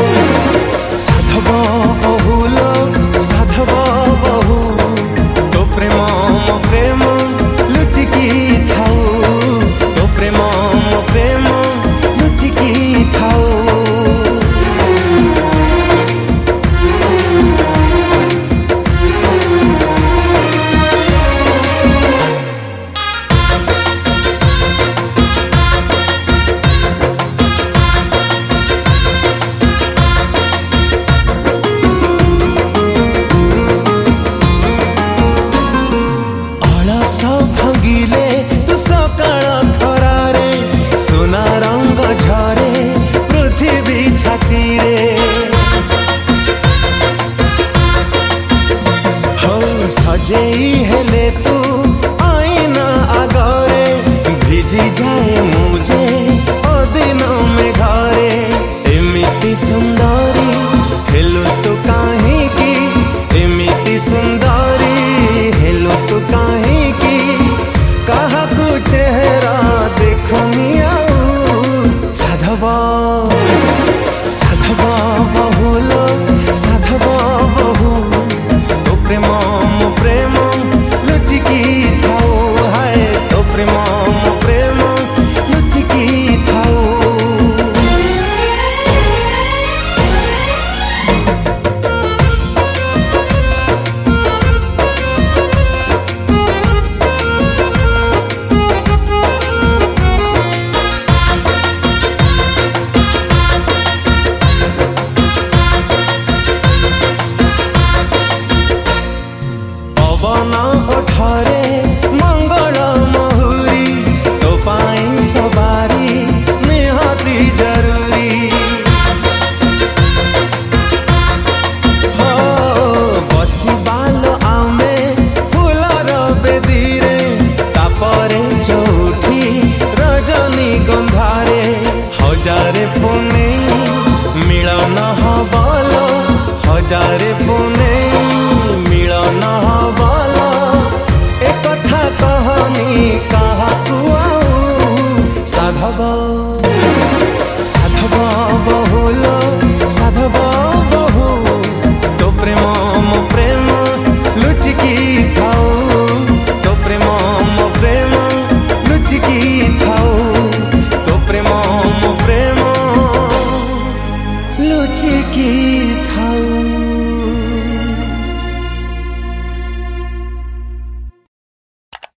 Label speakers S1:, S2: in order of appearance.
S1: साधव बहुल साधव बहु तो प्रेम मो प्रेम लुचिकी थाऊ तो प्रेम मो प्रेम लुचिकी थाऊ। भांगिले तू सकाळ खरारे सोना रंग झरे पृथ्वी छाती रे हो सजेई हेले तू आईना आगरे भिजी जाए मुझे अदिन में घरे एमिति सुंदरी हेलो तू काहे की एमिति सुंदरी हेलो तू काहे चेहरा देखनी आऊ साधव साधव बहुल साधव बहु तो प्रेम मो प्रेम लुचिकी थाऊ हाय तो प्रेम मो प्रेम लुचिकी थाऊ। पवन ओठरे मंगल महुरी तो पाई सवारी निहाती जरूरी हो बसी बाल आमे फूलर बेदीरे तापरे चौठी रजनी गंधारे हजारे पुणे मिलन हबल हजारे पुणे मिलन हबल एक कथा कहनी कहा तू आऊ साधव।